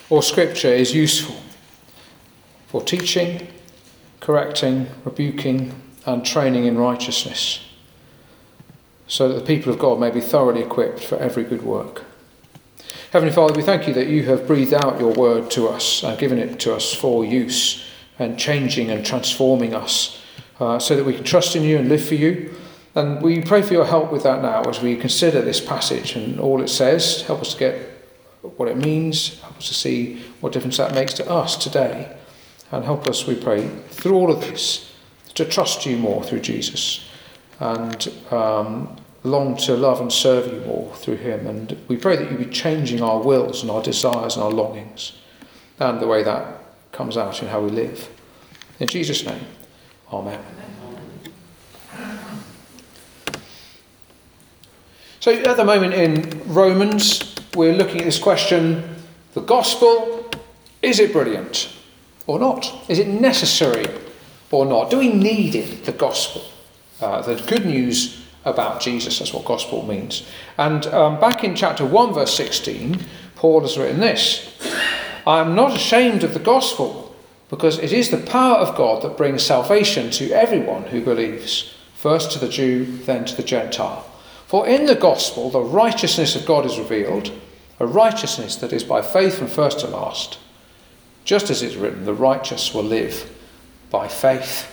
All Scripture is useful for teaching, correcting, rebuking, and training in righteousness, so that the people of God may be thoroughly equipped for every good work. Heavenly Father, we thank you that you have breathed out your word to us and given it to us for use and changing and transforming us so that we can trust in you and live for you. And we pray for your help with that now as we consider this passage and all it says. Help us to get what it means, help us to see what difference that makes to us today. And help us, we pray, through all of this, to trust you more through Jesus and long to love and serve you more through him. And we pray that you be changing our wills and our desires and our longings and the way that comes out in how we live. In Jesus' name, amen. So at the moment in Romans, we're looking at this question, the gospel, is it brilliant or not? Is it necessary or not? Do we need it, the gospel? The good news about Jesus, that's what gospel means. And back in chapter 1 verse 16, Paul has written this: I am not ashamed of the gospel, because it is the power of God that brings salvation to everyone who believes, first to the Jew, then to the Gentile. For in the gospel the righteousness of God is revealed, a righteousness that is by faith from first to last. Just as it's written, the righteous will live by faith.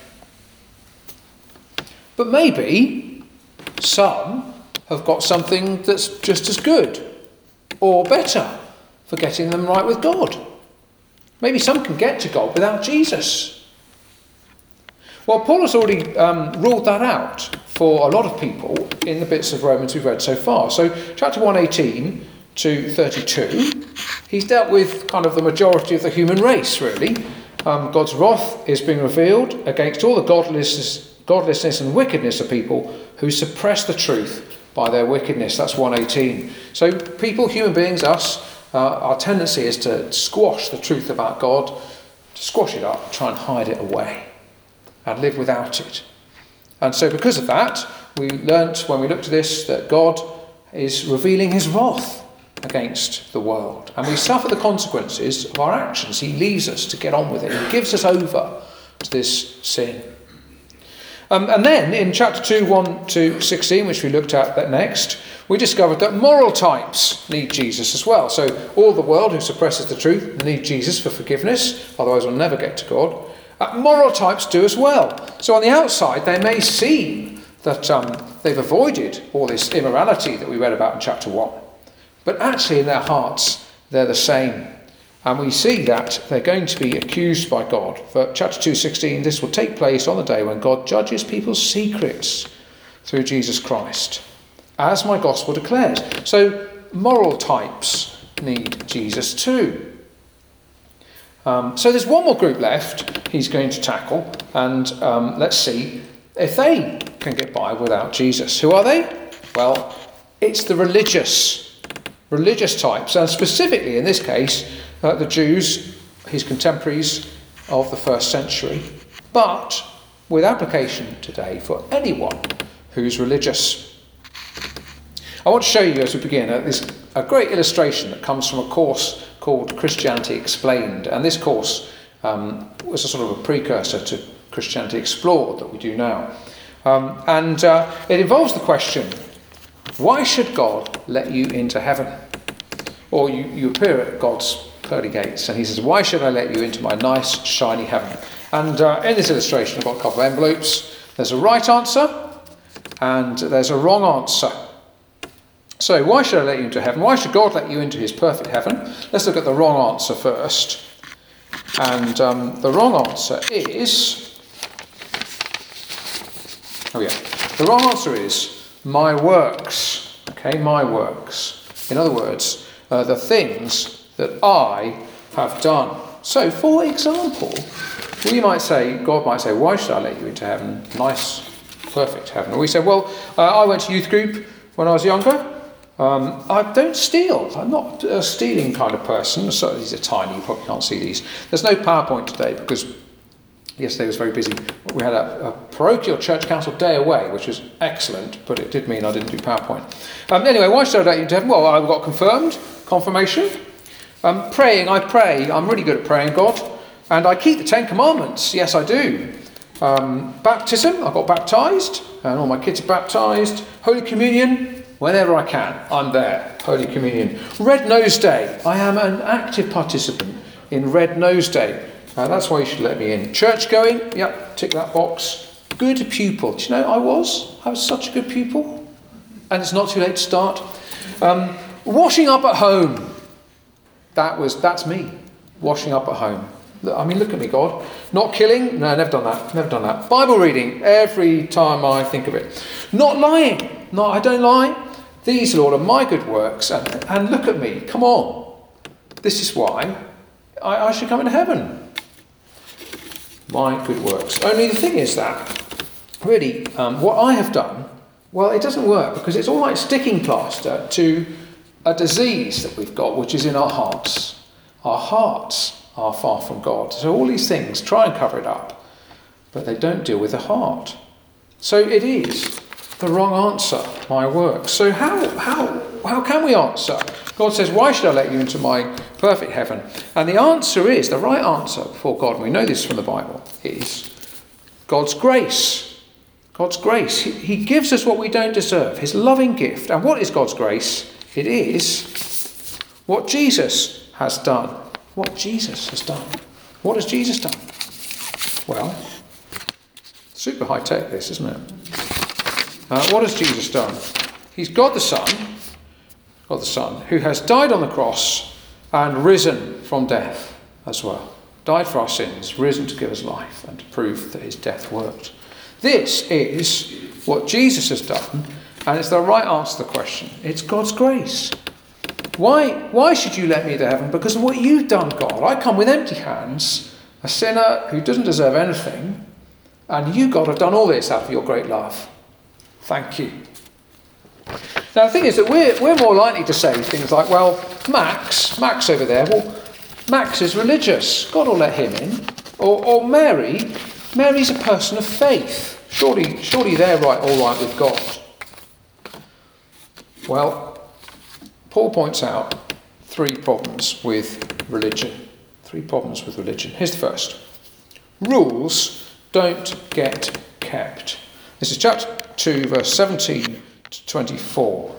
But maybe some have got something that's just as good or better for getting them right with God. Maybe some can get to God without Jesus. Well, Paul has already ruled that out for a lot of people in the bits of Romans we've read so far. So chapter 1:18 to 32, he's dealt with kind of the majority of the human race, really. God's wrath is being revealed against all the godlessness and wickedness of people who suppress the truth by their wickedness. That's 1:18. So people, human beings, us, our tendency is to squash the truth about God, to squash it up, try and hide it away and live without it. And so because of that, we learnt when we looked at this that God is revealing his wrath against the world. And we suffer the consequences of our actions. He leaves us to get on with it. He gives us over to this sin. And then in chapter 2, 1 to 16, which we looked at next, we discovered that moral types need Jesus as well. So all the world who suppresses the truth need Jesus for forgiveness, otherwise we'll never get to God. Moral types do as well. So on the outside, they may seem that they've avoided all this immorality that we read about in chapter 1. But actually in their hearts, they're the same. And we see that they're going to be accused by God. For chapter 2:16, this will take place on the day when God judges people's secrets through Jesus Christ, as my gospel declares. So moral types need Jesus too. So there's one more group left he's going to tackle, and let's see if they can get by without Jesus. Who are they? Well, it's the religious types, and specifically in this case, the Jews, his contemporaries of the first century, but with application today for anyone who's religious. I want to show you as we begin a great illustration that comes from a course called Christianity Explained, and this course was a sort of a precursor to Christianity Explored that we do now. And it involves the question, why should God let you into heaven? Or you appear at God's pearly gates and he says, why should I let you into my nice shiny heaven? And in this illustration I've got a couple of envelopes. There's a right answer and there's a wrong answer. So why should I let you into heaven? Why should God let you into his perfect heaven? Let's look at the wrong answer first. And the wrong answer is... The wrong answer is my works. Okay, my works. In other words, the things that I have done. So, for example, God might say, why should I let you into heaven? Nice, perfect heaven. Or we say, well, I went to youth group when I was younger. I don't steal. I'm not a stealing kind of person. So these are tiny, you probably can't see these. There's no PowerPoint today because yesterday was very busy. We had a parochial church council day away, which was excellent, but it did mean I didn't do PowerPoint. Anyway, why should I let you into heaven? Well, I got confirmation. Praying, I pray. I'm really good at praying, God. And I keep the 10 Commandments. Yes, I do. Baptism, I got baptised. And all my kids are baptised. Holy Communion, whenever I can, I'm there. Holy Communion. Red Nose Day. I am an active participant in Red Nose Day. That's why you should let me in. Church going, yep, tick that box. Good pupil. Do you know I was such a good pupil? And it's not too late to start. Washing up at home. That's me. Washing up at home. I mean, look at me, God. Not killing? No, never done that. Bible reading, every time I think of it. Not lying. No, I don't lie. These, Lord, are my good works. And look at me. Come on. This is why I should come into heaven. My good works. Only the thing is that, really, what I have done, well, it doesn't work because it's all like sticking plaster to a disease that we've got, which is in our hearts. Our hearts are far from God. So all these things try and cover it up, but they don't deal with the heart. So it is the wrong answer, my works. So how can we answer? God says, why should I let you into my perfect heaven? And the answer is, the right answer before God, and we know this from the Bible, is God's grace. God's grace. He gives us what we don't deserve, his loving gift. And what is God's grace? It is what Jesus has done. What Jesus has done. What has Jesus done? Well, super high tech this, isn't it? What has Jesus done? He's God the Son, who has died on the cross and risen from death as well. Died for our sins, risen to give us life and to prove that his death worked. This is what Jesus has done, and it's the right answer to the question. It's God's grace. Why should you let me to heaven? Because of what you've done, God. I come with empty hands, a sinner who doesn't deserve anything, and you, God, have done all this out of your great love. Thank you. Now, the thing is that we're more likely to say things like, well, Max over there, well, Max is religious. God will let him in. Or Mary's a person of faith. Surely they're all right with God. Well, Paul points out 3 problems with religion. 3 problems with religion. Here's the first. Rules don't get kept. This is chapter 2, verse 17 to 24.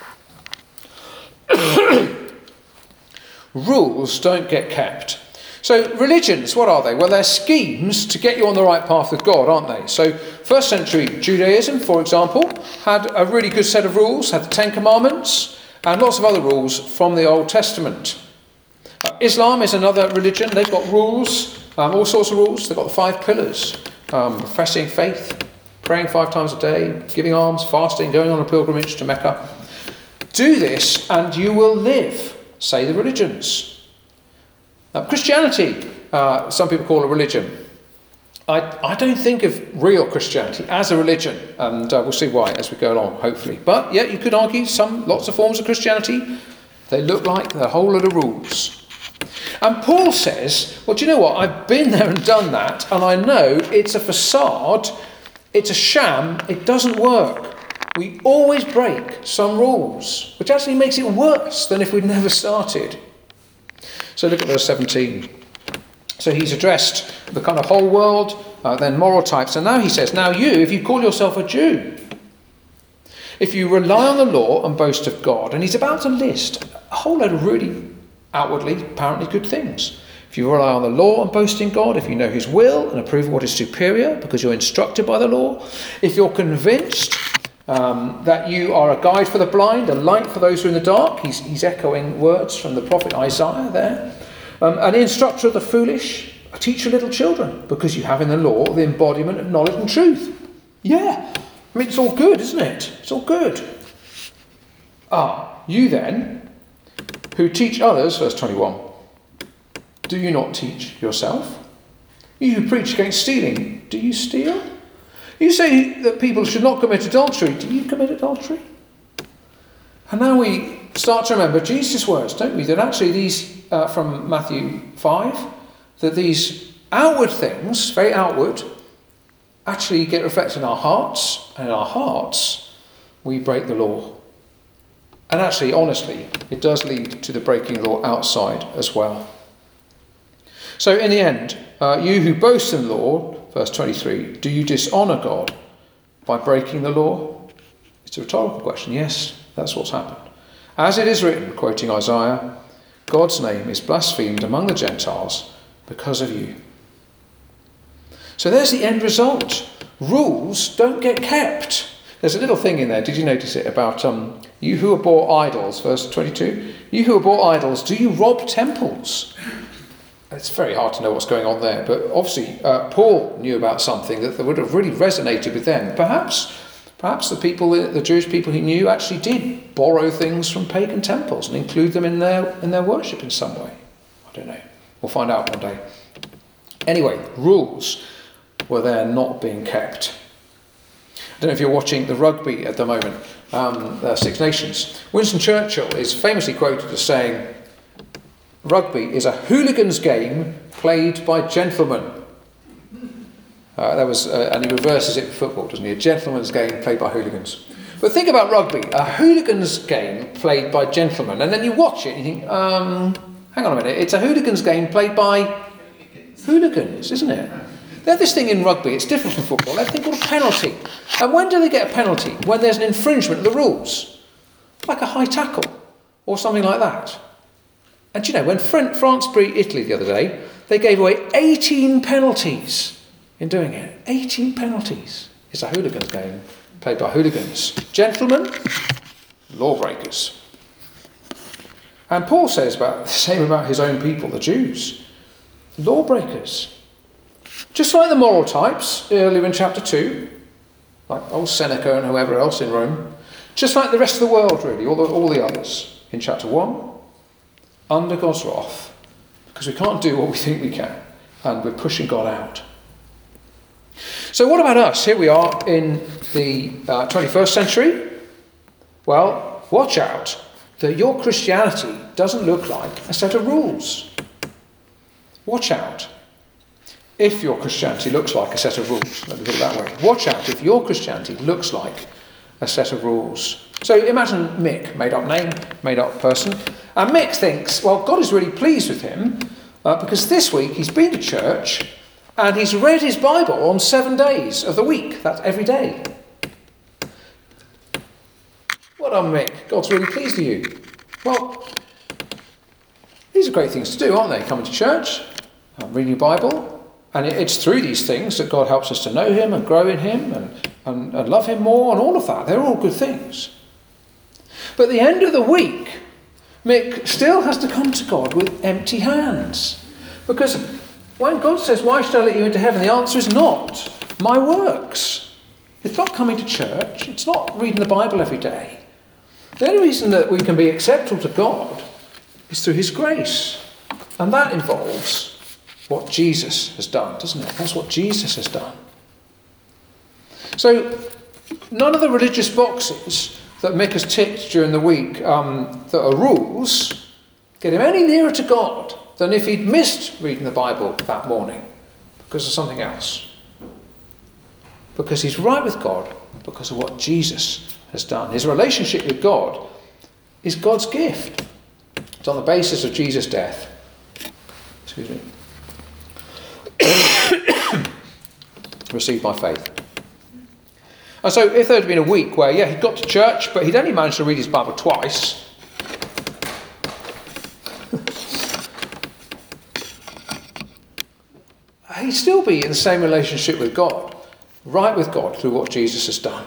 Rules don't get kept. So religions, what are they? Well, they're schemes to get you on the right path with God, aren't they? So first century Judaism, for example, had a really good set of rules, had the 10 Commandments, and lots of other rules from the Old Testament. Islam is another religion. They've got rules, all sorts of rules. They've got the 5 pillars, professing faith, praying 5 times a day, giving alms, fasting, going on a pilgrimage to Mecca. Do this and you will live, say the religions. Christianity, some people call a religion. I don't think of real Christianity as a religion, and we'll see why as we go along, hopefully. But yeah, you could argue lots of forms of Christianity, they look like a whole lot of rules. And Paul says, well, do you know what? I've been there and done that, and I know it's a facade, it's a sham, it doesn't work. We always break some rules, which actually makes it worse than if we'd never started. So look at verse 17. So he's addressed the kind of whole world, then moral types. And now he says, now you, if you call yourself a Jew, if you rely on the law and boast of God, and he's about to list a whole load of really outwardly, apparently good things. If you rely on the law and boast in God, if you know his will and approve of what is superior because you're instructed by the law, if you're convinced that you are a guide for the blind, a light for those who are in the dark, he's echoing words from the prophet Isaiah there, an instructor of the foolish, a teacher of little children, because you have in the law the embodiment of knowledge and truth. Yeah, I mean, it's all good, isn't it? It's all good. You then, who teach others, verse 21, do you not teach yourself? You who preach against stealing, do you steal? You say that people should not commit adultery. Do you commit adultery? And now we start to remember Jesus' words, don't we? That actually these, from Matthew 5, that these outward things, very outward, actually get reflected in our hearts. And in our hearts, we break the law. And actually, honestly, it does lead to the breaking the law outside as well. So in the end, you who boast in the law, verse 23, do you dishonour God by breaking the law? It's a rhetorical question. Yes, that's what's happened. As it is written, quoting Isaiah, God's name is blasphemed among the Gentiles because of you. So there's the end result. Rules don't get kept. There's a little thing in there, did you notice it, about you who abhor idols, verse 22. You who abhor idols, do you rob temples? It's very hard to know what's going on there, but obviously Paul knew about something that would have really resonated with them. Perhaps the Jewish people he knew actually did borrow things from pagan temples and include them in their worship in some way. I don't know. We'll find out one day. Anyway, rules were there not being kept. I don't know if you're watching the rugby at the moment, Six Nations. Winston Churchill is famously quoted as saying, rugby is a hooligan's game played by gentlemen. And he reverses it for football, doesn't he? A gentleman's game played by hooligans. But think about rugby, a hooligan's game played by gentlemen. And then you watch it and you think, hang on a minute, it's a hooligan's game played by hooligans, isn't it? They have this thing in rugby, it's different from football, they have a thing called a penalty. And when do they get a penalty? When there's an infringement of the rules. Like a high tackle, or something like that. And you know, when France beat Italy the other day, they gave away 18 penalties in doing it. 18 penalties. It's a hooligan's game played by hooligans. Gentlemen, lawbreakers. And Paul says the same about his own people, the Jews. Lawbreakers. Just like the moral types earlier in chapter 2, like old Seneca and whoever else in Rome, just like the rest of the world really, all the others in chapter 1, under God's wrath, because we can't do what we think we can, and we're pushing God out. So what about us? Here we are in the 21st century. Well, watch out that your Christianity doesn't look like a set of rules. Watch out if your Christianity looks like a set of rules. Let me put it that way. Watch out if your Christianity looks like a set of rules. So imagine Mick, made up name, made up person. And Mick thinks, well, God is really pleased with him because this week he's been to church and he's read his Bible on 7 days of the week. That's every day. Well done, Mick. God's really pleased with you. Well, these are great things to do, aren't they? Coming to church, reading your Bible. And it's through these things that God helps us to know him and grow in him and love him more and all of that. They're all good things. But at the end of the week, Mick still has to come to God with empty hands. Because when God says, why should I let you into heaven? The answer is not my works. It's not coming to church. It's not reading the Bible every day. The only reason that we can be acceptable to God is through his grace. And that involves what Jesus has done, doesn't it? That's what Jesus has done. So none of the religious boxes that Mick has ticked during the week that are rules get him any nearer to God than if he'd missed reading the Bible that morning because of something else. Because he's right with God because of what Jesus has done. His relationship with God is God's gift. It's on the basis of Jesus' death. Excuse me. Received by faith. And so if there had been a week where, he'd got to church, but he'd only managed to read his Bible twice, he'd still be in the same relationship with God, right with God through what Jesus has done.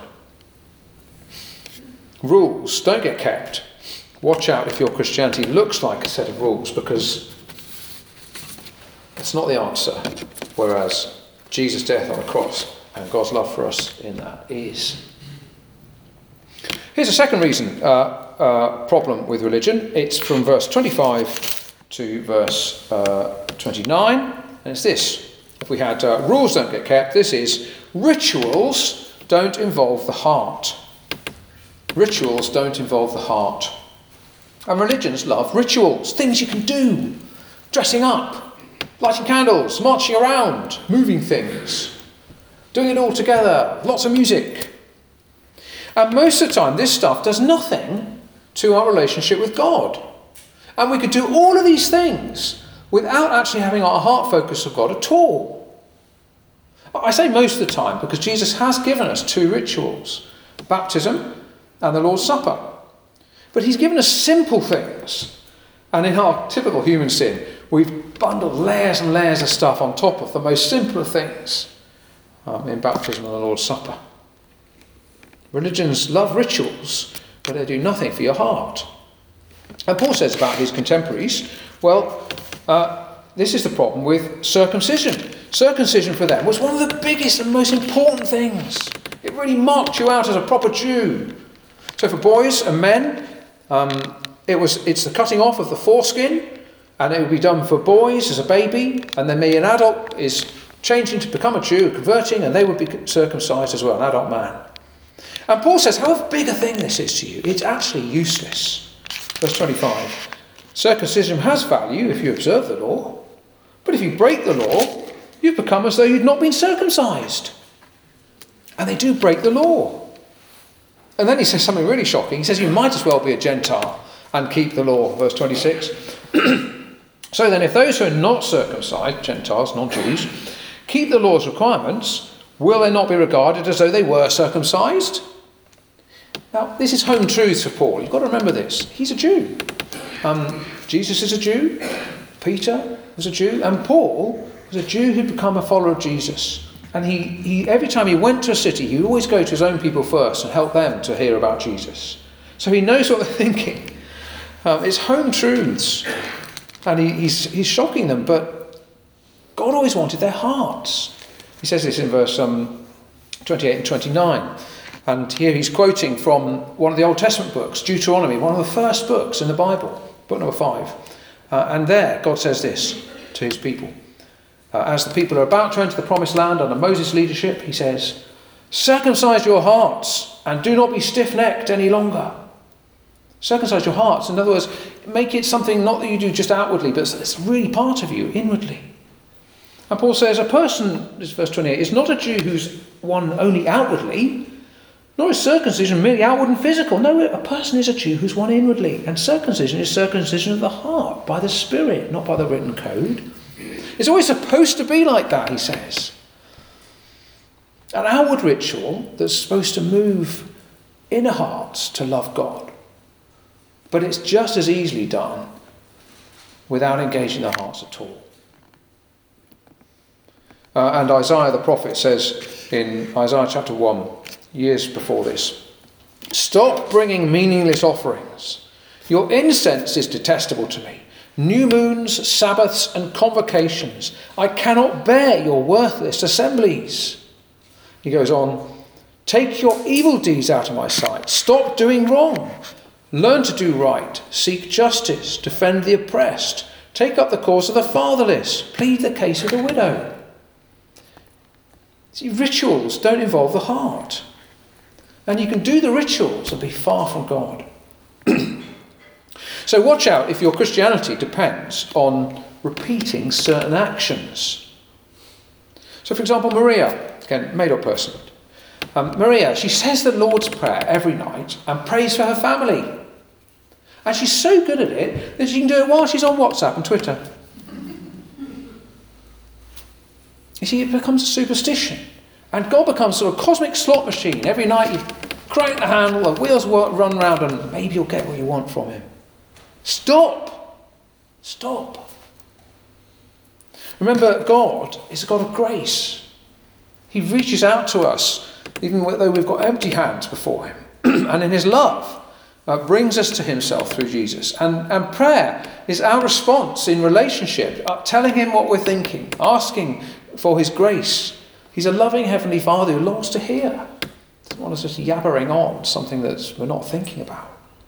Rules don't get kept. Watch out if your Christianity looks like a set of rules, because it's not the answer, whereas Jesus' death on the cross and God's love for us in that is. Here's a second reason, problem with religion. It's from verse 25 to verse 29, and it's this. If we had rules don't get kept, this is rituals don't involve the heart. Rituals don't involve the heart. And religions love rituals, things you can do, dressing up, lighting candles, marching around, moving things, doing it all together, lots of music. And most of the time this stuff does nothing to our relationship with God. And we could do all of these things without actually having our heart focus on God at all. I say most of the time because Jesus has given us two rituals, baptism and the Lord's Supper. But he's given us simple things. And in our typical human sin, we've bundled layers and layers of stuff on top of the most simple of things in baptism and the Lord's Supper. Religions love rituals, but they do nothing for your heart. And Paul says about his contemporaries, this is the problem with circumcision. Circumcision for them was one of the biggest and most important things. It really marked you out as a proper Jew. So for boys and men, it's the cutting off of the foreskin, and it would be done for boys as a baby, and then maybe an adult is changing to become a Jew, converting, and they would be circumcised as well, an adult man. And Paul says, however big a thing this is to you, it's actually useless. Verse 25, circumcision has value if you observe the law, but if you break the law, you've become as though you'd not been circumcised. And they do break the law. And then he says something really shocking. He says you might as well be a Gentile and keep the law. Verse 26. So then if those who are not circumcised, Gentiles, non-Jews, keep the law's requirements, will they not be regarded as though they were circumcised? Now, this is home truths for Paul. You've got to remember this. He's a Jew. Jesus is a Jew. Peter was a Jew. And Paul was a Jew who'd become a follower of Jesus. And he every time he went to a city, he would always go to his own people first and help them to hear about Jesus. So he knows what they're thinking. It's home truths. And he's shocking them, but God always wanted their hearts. He says this in verse 28 and 29. And here he's quoting from one of the Old Testament books, Deuteronomy, one of the first books in the Bible, book number 5. And there God says this to his people. As the people are about to enter the promised land under Moses' leadership, he says, circumcise your hearts and do not be stiff-necked any longer. Circumcise your hearts. In other words, make it something not that you do just outwardly, but it's really part of you, inwardly. And Paul says a person, this is verse 28, is not a Jew who's one only outwardly, nor is circumcision merely outward and physical. No, a person is a Jew who's one inwardly. And circumcision is circumcision of the heart, by the Spirit, not by the written code. It's always supposed to be like that, he says. An outward ritual that's supposed to move inner hearts to love God. But it's just as easily done without engaging their hearts at all. And Isaiah the prophet says in Isaiah chapter 1, years before this, stop bringing meaningless offerings. Your incense is detestable to me. New moons, Sabbaths and convocations. I cannot bear your worthless assemblies. He goes on, take your evil deeds out of my sight. Stop doing wrong. Learn to do right. Seek justice. Defend the oppressed. Take up the cause of the fatherless. Plead the case of the widow. See, rituals don't involve the heart. And you can do the rituals and be far from God. So watch out if your Christianity depends on repeating certain actions. So for example, Maria, again, made-up person. Maria, she says the Lord's Prayer every night and prays for her family. And she's so good at it that she can do it while she's on WhatsApp and Twitter. You see, it becomes a superstition. And God becomes sort of a cosmic slot machine. Every night you crank the handle, the wheels run round, and maybe you'll get what you want from him. Stop. Stop. Remember, God is a God of grace. He reaches out to us, even though we've got empty hands before him. And in his love, brings us to himself through Jesus. And prayer is our response in relationship, telling him what we're thinking, asking for his grace. He's a loving Heavenly Father who longs to hear. He doesn't want us just yabbering on something that we're not thinking about.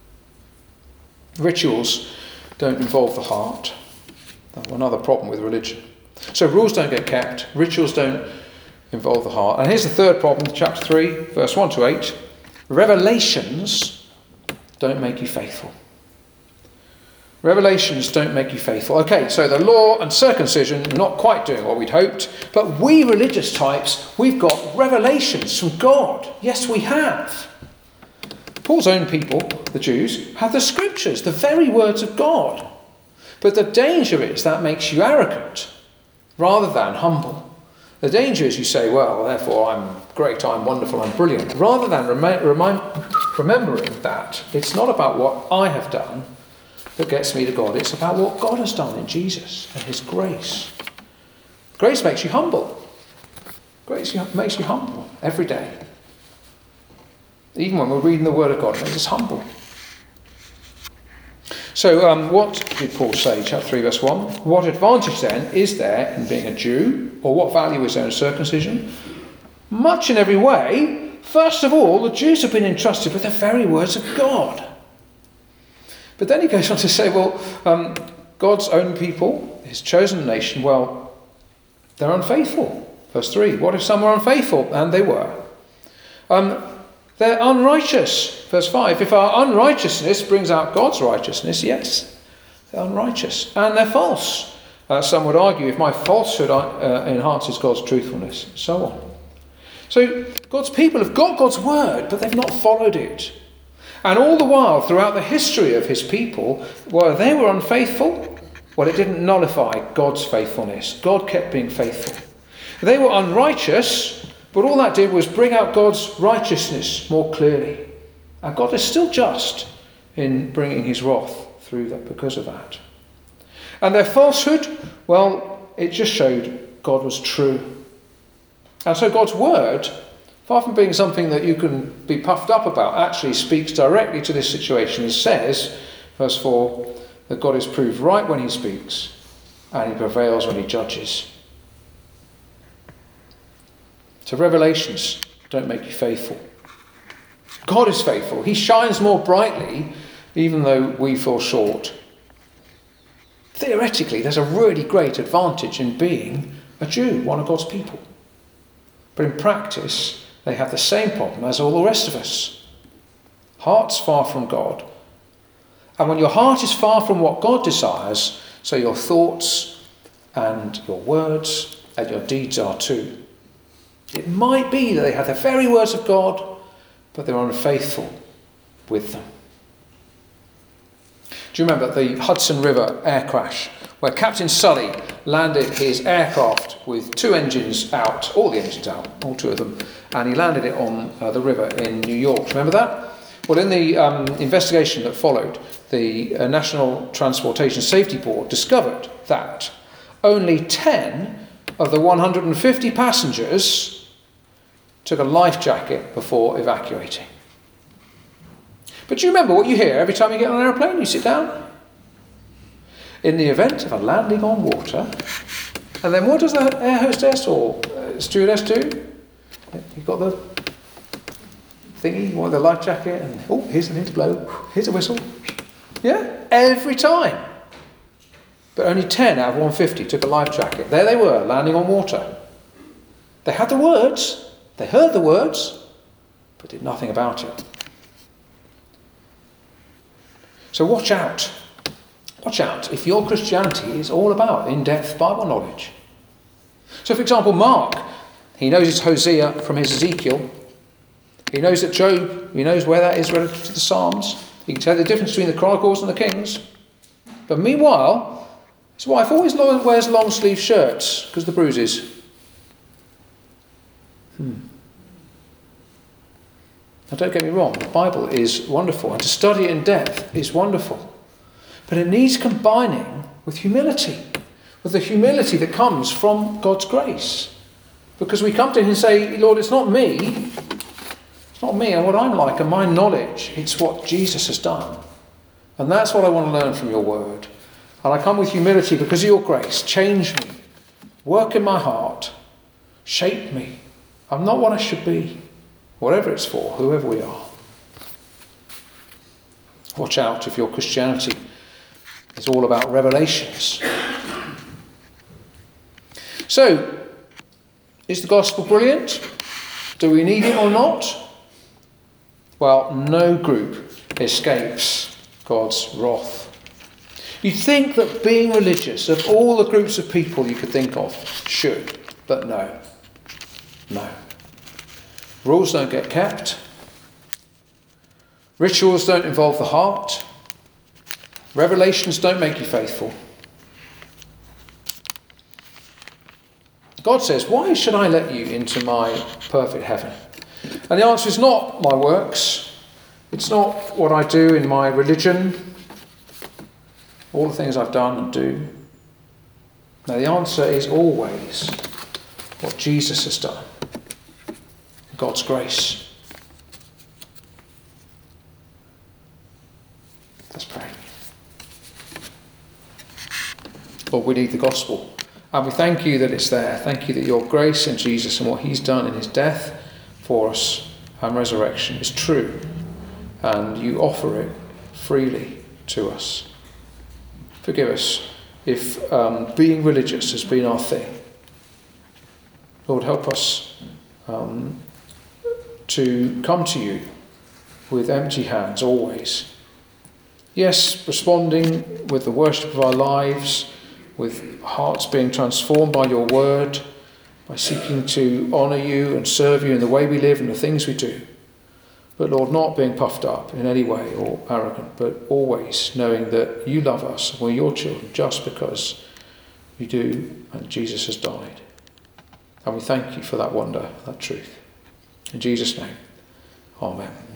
Rituals don't involve the heart. That's another problem with religion. So rules don't get kept. Rituals don't involve the heart. And here's the third problem, chapter 3, verse 1 to 8. Revelations don't make you faithful. Revelations don't make you faithful. Okay, so the law and circumcision are not quite doing what we'd hoped, but we religious types, we've got revelations from God. Yes, we have. Paul's own people, the Jews, have the scriptures, the very words of God. But the danger is that makes you arrogant rather than humble. The danger is you say, well, therefore I'm great, I'm wonderful, I'm brilliant, rather than remembering that it's not about what I have done that gets me to God. It's about what God has done in Jesus and his grace. Grace makes you humble. Grace makes you humble every day. Even when we're reading the Word of God, it makes us humble. So what did Paul say, chapter 3, verse 1? What advantage then is there in being a Jew? Or what value is there in circumcision? Much in every way. First of all, the Jews have been entrusted with the very words of God. But then he goes on to say, well, God's own people, his chosen nation, well, they're unfaithful. Verse 3, what if some were unfaithful? And they were. They're unrighteous. Verse 5, if our unrighteousness brings out God's righteousness, yes, they're unrighteous. And they're false. Some would argue, if my falsehood enhances God's truthfulness, and so on. So God's people have got God's word, but they've not followed it. And all the while, throughout the history of his people, while they were unfaithful, well, it didn't nullify God's faithfulness. God kept being faithful. They were unrighteous, but all that did was bring out God's righteousness more clearly. And God is still just in bringing his wrath through that because of that. And their falsehood, well, it just showed God was true. And so God's word, far from being something that you can be puffed up about, actually speaks directly to this situation and says, verse 4, that God is proved right when he speaks and he prevails when he judges. So revelations don't make you faithful. God is faithful. He shines more brightly even though we fall short. Theoretically, there's a really great advantage in being a Jew, one of God's people. But in practice, they have the same problem as all the rest of us. Hearts far from God. And when your heart is far from what God desires, so your thoughts and your words and your deeds are too. It might be that they have the very words of God, but they're unfaithful with them. Do you remember the Hudson River air crash, where Captain Sully landed his aircraft with two engines out, all the engines out, all two of them, and he landed it on the river in New York. Remember that? Well, in the investigation that followed, the National Transportation Safety Board discovered that only 10 of the 150 passengers took a life jacket before evacuating. But do you remember what you hear every time you get on an aeroplane? You sit down. In the event of a landing on water, and then what does the air hostess or stewardess do? You've got the thingy, you want the life jacket, and oh, here's an blow, here's a whistle. Yeah, every time. But only 10 out of 150 took a life jacket. There they were, landing on water. They had the words, they heard the words, but did nothing about it. So watch out. Watch out if your Christianity is all about in-depth Bible knowledge. So for example, Mark, he knows it's Hosea from his Ezekiel. He knows that Job, he knows where that is relative to the Psalms. He can tell the difference between the Chronicles and the Kings. But meanwhile, his wife always wears long sleeve shirts because of the bruises. Now don't get me wrong, the Bible is wonderful, and to study it in depth is wonderful. But it needs combining with humility, with the humility that comes from God's grace. Because we come to him and say, Lord, it's not me and what I'm like and my knowledge, it's what Jesus has done. And that's what I want to learn from your word. And I come with humility because of your grace. Change me, work in my heart, shape me. I'm not what I should be. Whatever it's for, whoever we are. Watch out if your Christianity is all about revelations. So, is the gospel brilliant? Do we need it or not? Well, no group escapes God's wrath. You'd think that being religious, of all the groups of people you could think of, should, but no. No. Rules don't get kept. Rituals don't involve the heart. Revelations don't make you faithful. God says, why should I let you into my perfect heaven? And the answer is not my works. It's not what I do in my religion, all the things I've done and do. No, the answer is always what Jesus has done. God's grace. Let's pray. Lord, we need the gospel. And we thank you that it's there. Thank you that your grace in Jesus and what he's done in his death for us and resurrection is true. And you offer it freely to us. Forgive us if being religious has been our thing. Lord, help us to come to you with empty hands always. Yes, responding with the worship of our lives, with hearts being transformed by your word, by seeking to honour you and serve you in the way we live and the things we do. But Lord, not being puffed up in any way or arrogant, but always knowing that you love us and we're your children just because you do and Jesus has died. And we thank you for that wonder, that truth. In Jesus' name, amen.